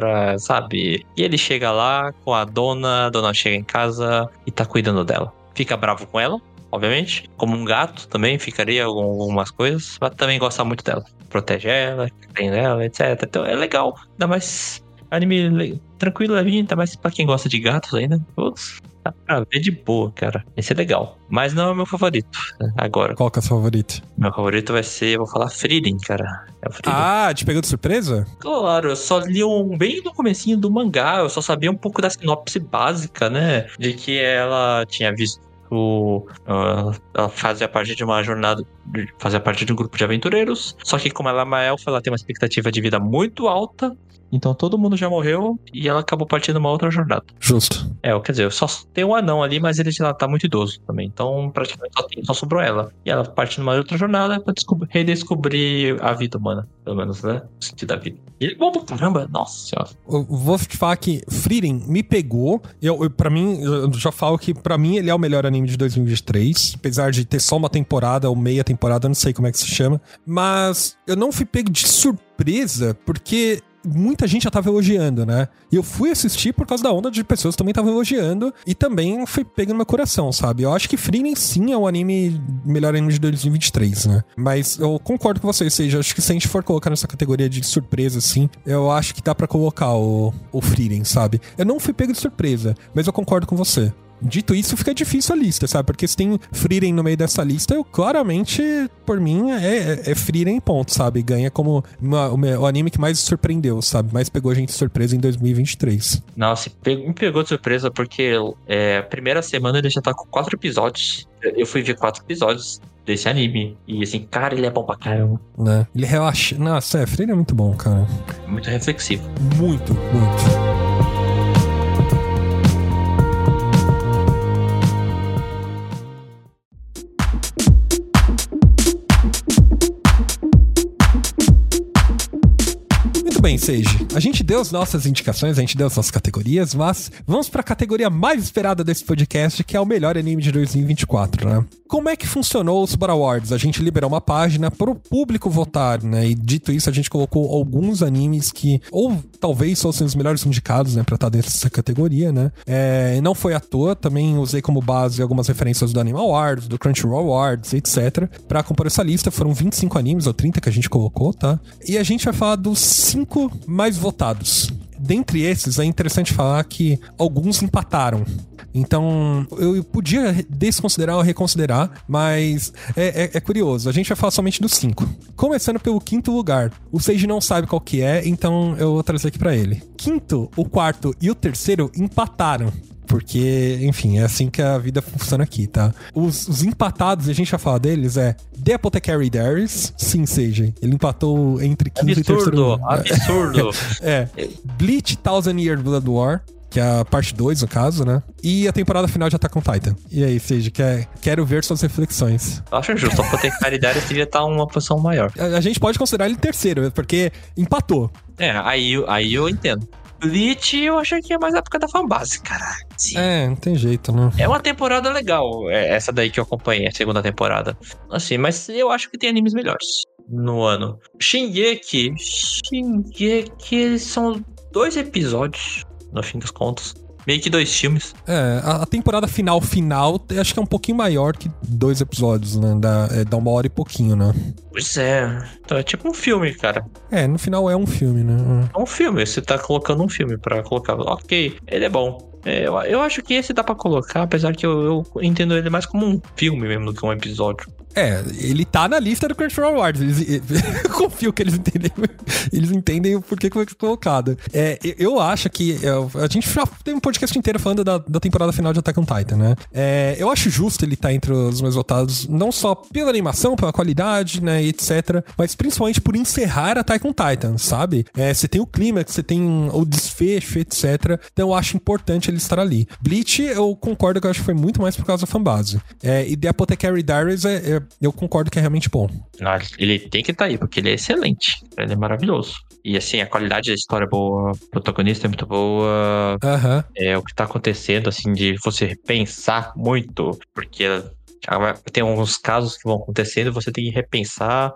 sabe? E ele chega lá com a dona chega em casa e tá cuidando dela. Fica bravo com ela, obviamente. Como um gato também ficaria com algumas coisas. Mas também gosta muito dela. Protege ela, treina ela, etc. Então é legal. Ainda mais anime tranquilo, levinho. Ainda mais pra quem gosta de gatos ainda. Putz, dá pra ver de boa, cara. Esse é legal. Mas não é o meu favorito agora. Qual que é o seu favorito? Meu favorito vai ser, eu vou falar Frieren, cara. É o Frieren. Ah, te pegou de surpresa? Claro, eu só li bem no comecinho do mangá. Eu só sabia um pouco da sinopse básica, né? De que ela tinha visto ela fazia parte de uma jornada, fazia parte de um grupo de aventureiros. Só que como ela é uma elfa, ela tem uma expectativa de vida muito alta. Então todo mundo já morreu e ela acabou partindo uma outra jornada. Justo. Quer dizer, só tem um anão ali, mas ele já tá muito idoso também. Então praticamente só sobrou ela. E ela parte numa outra jornada pra redescobrir a vida humana, pelo menos, né? O sentido da vida. E ele é bom pra caramba, nossa senhora. Eu vou te falar que Frieren me pegou. Pra mim, eu já falo que pra mim ele é o melhor anime de 2023. Apesar de ter só uma temporada ou meia temporada, eu não sei como é que se chama. Mas eu não fui pego de surpresa, porque muita gente já tava elogiando, né? E eu fui assistir por causa da onda de pessoas que também estavam elogiando. E também fui pegando no meu coração, sabe? Eu acho que Frieren sim é o melhor anime de 2023, né? Mas eu concordo com você, ou seja, acho que se a gente for colocar nessa categoria de surpresa, assim, eu acho que dá pra colocar o Frieren, sabe? Eu não fui pego de surpresa, mas eu concordo com você. Dito isso, fica difícil a lista, sabe? Porque se tem Frieren no meio dessa lista, eu claramente, por mim, é Frieren ponto, sabe? Ganha como o anime que mais surpreendeu, sabe? Mais pegou a gente de surpresa em 2023. Nossa, me pegou de surpresa porque a primeira semana ele já tá com 4 episódios. Eu fui ver 4 episódios desse anime. E assim, cara, ele é bom pra caramba. Né? Ele relaxa. Nossa, Frieren é muito bom, cara. Muito reflexivo. Muito, muito. Bem, Seiji, a gente deu as nossas indicações, a gente deu as nossas categorias, mas vamos pra categoria mais esperada desse podcast, que é o melhor anime de 2024, né? Como é que funcionou o Super Awards? A gente liberou uma página pro público votar, né? E dito isso, a gente colocou alguns animes que, ou talvez fossem os melhores indicados, né? Pra estar dentro dessa categoria, né? Não foi à toa, também usei como base algumas referências do Anime Awards, do Crunchyroll Awards, etc. Pra compor essa lista, foram 25 animes, ou 30 que a gente colocou, tá? E a gente vai falar dos 5 mais votados. Dentre esses, é interessante falar que alguns empataram. Então, eu podia desconsiderar ou reconsiderar, mas é curioso. A gente vai falar somente dos 5. Começando pelo 5º lugar. O Seiji não sabe qual que é, então eu vou trazer aqui pra ele. 5º, o 4º e o 3º empataram. Porque, enfim, é assim que a vida funciona aqui, tá? Os empatados, e a gente vai falar deles, The Apothecary Diaries. Sim, Seiji. Ele empatou entre 5º e 3º. Absurdo! Bleach Thousand Year Blood War, que é a parte 2, no caso, né? E a temporada final de Attack on Titan. E aí, Seiji, quero ver suas reflexões. Eu acho justo, a Apothecary Diaries devia estar uma posição maior. A gente pode considerar ele terceiro, porque empatou. Aí eu entendo. Bleach, eu acho que é mais a época da fanbase, cara. Sim. Não tem jeito, né? É uma temporada legal, essa daí que eu acompanhei, a segunda temporada. Assim, mas eu acho que tem animes melhores no ano. Shingeki, eles são 2 episódios, no fim das contas. Meio que 2 filmes. A temporada final, acho que é um pouquinho maior que 2 episódios, né? Dá 1 hora e pouquinho, né? Pois é. Então é tipo um filme, cara. No final é um filme, né? É um filme, você tá colocando um filme pra colocar. Ok, ele é bom. Eu acho que esse dá pra colocar, apesar que eu entendo ele mais como um filme mesmo do que um episódio. Ele tá na lista do Crunchyroll Awards. Eu confio que eles entendem o porquê que foi colocado. Eu acho que a gente já tem um podcast inteiro falando da temporada final de Attack on Titan, né? Eu acho justo ele estar entre os mais votados, não só pela animação, pela qualidade, né, etc, mas principalmente por encerrar Attack on Titan, sabe? Você tem o clímax, você tem o desfecho, etc. Então eu acho importante ele estar ali. Bleach, eu concordo que eu acho que foi muito mais por causa da fanbase. E The Apothecary Diaries, eu concordo que é realmente bom. Ele tem que estar aí, porque ele é excelente. Ele é maravilhoso. E assim, a qualidade da história é boa, o protagonista é muito boa. O que tá acontecendo, assim, de você pensar muito, porque tem alguns casos que vão acontecendo e você tem que repensar,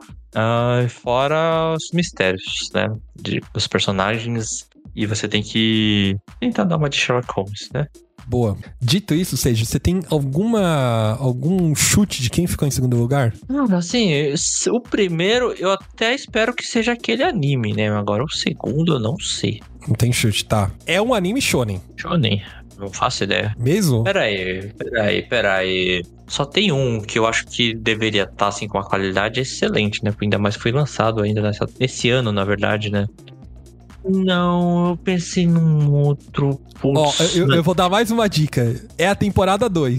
fora os mistérios, né? Dos personagens, e você tem que tentar dar uma de Sherlock Holmes, né? Boa. Dito isso, Seiji, você tem algum chute de quem ficou em segundo lugar? Assim, o primeiro eu até espero que seja aquele anime, né? Agora o segundo eu não sei. Não tem chute, tá. É um anime shonen. Shonen? Não faço ideia. Mesmo? Peraí. Só tem um que eu acho que deveria estar, assim, com uma qualidade excelente, né? Ainda mais que foi lançado ainda nesse ano, na verdade, né? Não, eu pensei num outro. Eu vou dar mais uma dica. É a temporada 2.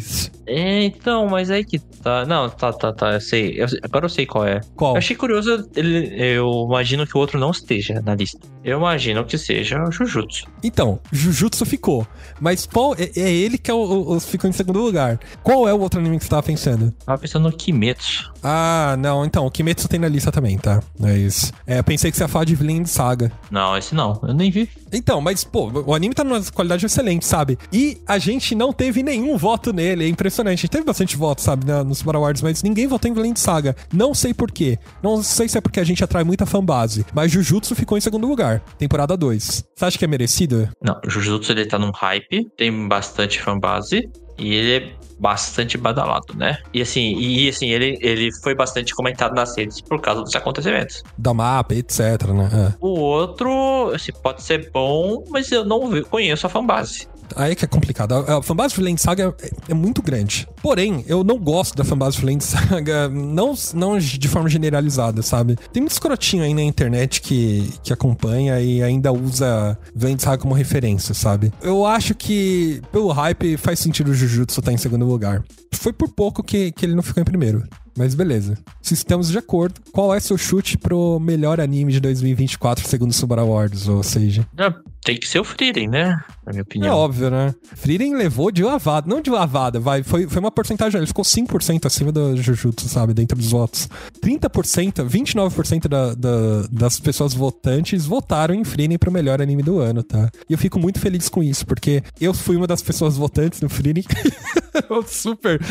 Então, mas aí que tá. Não, tá, eu sei. Agora eu sei qual é. Qual? Eu achei curioso, eu imagino que o outro não esteja na lista. Eu imagino que seja o Jujutsu. Então, Jujutsu ficou. Mas qual é ele que ficou em segundo lugar. Qual é o outro anime que você tava pensando? Tava pensando no Kimetsu. Ah, não. Então, o Kimetsu tem na lista também, tá? É isso. Eu pensei que você ia falar de Vinland Saga. Não, esse não. Eu nem vi. Então, mas, pô, o anime tá numa qualidade excelente, sabe? E a gente não teve nenhum voto nele. É impressionante. A gente teve bastante voto, sabe, nos Super Awards, mas ninguém votou em Vinland Saga. Não sei por quê. Não sei se é porque a gente atrai muita fanbase. Mas Jujutsu ficou em segundo lugar. Temporada 2. Você acha que é merecido? Não, o Jujutsu ele tá num hype. Tem bastante fanbase. E ele é bastante badalado, né? E assim, ele foi bastante comentado nas redes por causa dos acontecimentos. Da mapa, etc, né? O outro, assim, pode ser bom, mas eu não conheço a fanbase. Aí é que é complicado. A fanbase de Vinland Saga é muito grande. Porém, eu não gosto da fanbase de Vinland Saga, não de forma generalizada, sabe? Tem muito escrotinho aí na internet que acompanha e ainda usa Vinland Saga como referência, sabe? Eu acho que, pelo hype, faz sentido o Jujutsu estar em segundo lugar. Foi por pouco que ele não ficou em primeiro. Mas beleza. Se estamos de acordo, qual é seu chute pro melhor anime de 2024 segundo o Super Awards? Ou seja... Tem que ser o Frieren, né? Na minha opinião. É óbvio, né? Frieren levou de lavada. Não de lavada, foi uma porcentagem. Ele ficou 5% acima do Jujutsu, sabe? Dentro dos votos. 30%, 29% das pessoas votantes votaram em Frieren pro melhor anime do ano, tá? E eu fico muito feliz com isso, porque eu fui uma das pessoas votantes no Frieren. Eu super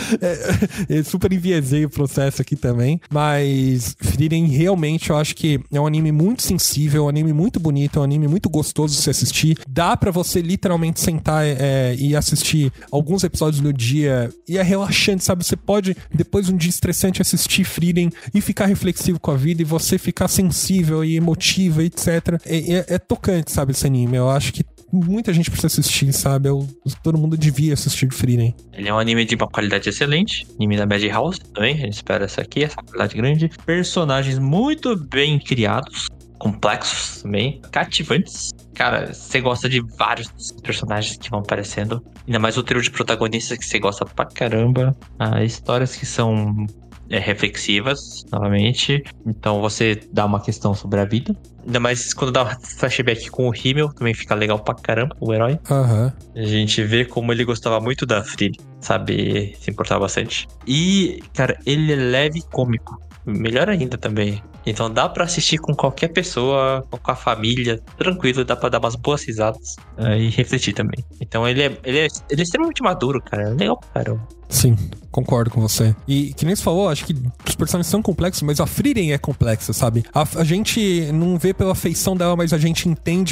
enviesei o processo aqui também. Mas Frieren realmente eu acho que é um anime muito sensível, um anime muito bonito, um anime muito gostoso de se assistir. Dá pra você literalmente sentar e assistir alguns episódios no dia e é relaxante, sabe? Você pode, depois de um dia estressante, assistir Frieren e ficar reflexivo com a vida e você ficar sensível e emotivo, etc. É tocante, sabe, esse anime. Eu acho que muita gente precisa assistir, sabe? Todo mundo devia assistir Frieren. Ele é um anime de uma qualidade excelente. Anime da Madhouse também. A gente espera essa qualidade grande. Personagens muito bem criados. Complexos também. Cativantes. Cara, você gosta de vários personagens que vão aparecendo. Ainda mais o trio de protagonistas que você gosta pra caramba. Histórias que são reflexivas, novamente. Então você dá uma questão sobre a vida. Ainda mais quando dá um flashback com o Himmel, também fica legal pra caramba, o herói. Uhum. A gente vê como ele gostava muito da Frieren, sabe? Se importava bastante. E, cara, ele é leve e cômico. Melhor ainda também. Então dá pra assistir com qualquer pessoa, com a família, tranquilo, dá pra dar umas boas risadas e refletir também. Então ele é extremamente maduro, cara. É legal pra caramba. Sim, concordo com você. E que nem você falou, acho que os personagens são complexos, mas a Frieren é complexa, sabe? A gente não vê pela feição dela, mas a gente entende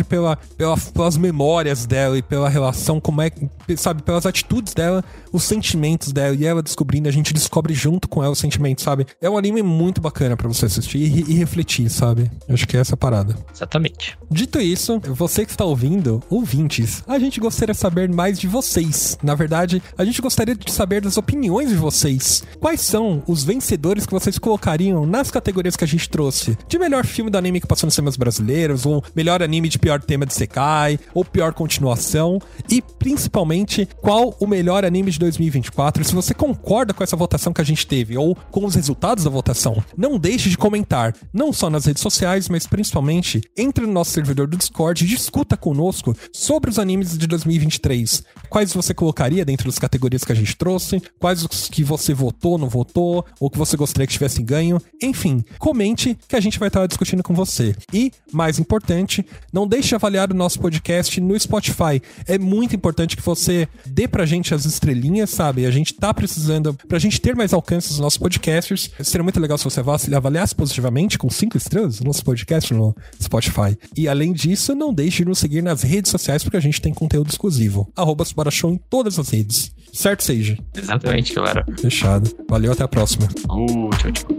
pelas memórias dela e pela relação, como é, sabe? Pelas atitudes dela, os sentimentos dela. E ela descobrindo, a gente descobre junto com ela os sentimentos, sabe? É um anime muito bacana pra você assistir e refletir, sabe? Eu acho que é essa a parada. Exatamente. Dito isso, você que está ouvindo, ouvintes, a gente gostaria de saber mais de vocês. Na verdade, a gente gostaria de saber das opiniões de vocês. Quais são os vencedores que vocês colocariam nas categorias que a gente trouxe? De melhor filme do anime que passou nos cinemas brasileiros, ou melhor anime de pior tema de Sekai, ou pior continuação, e principalmente, qual o melhor anime de 2024? Se você concorda com essa votação que a gente teve, ou com os resultados da votação, não deixe de comentar, não só nas redes sociais, mas principalmente entre no nosso servidor do Discord e discuta conosco sobre os animes de 2023. Quais você colocaria dentro das categorias que a gente trouxe? Quais os que você votou, não votou, ou que você gostaria que tivesse ganho? Enfim, comente que a gente vai estar discutindo com você. E, mais importante, não deixe de avaliar o nosso podcast no Spotify. É muito importante que você dê pra gente as estrelinhas, sabe? A gente tá precisando, pra gente ter mais alcance nos nossos podcasters. Seria muito legal se você avaliasse positivamente com 5 estrelas no nosso podcast no Spotify. E além disso, não deixe de nos seguir nas redes sociais, porque a gente tem conteúdo exclusivo. @SubaraShow em todas as redes. Certo, Seiji? Exatamente, galera. Fechado. Valeu, até a próxima. Tchau, tchau.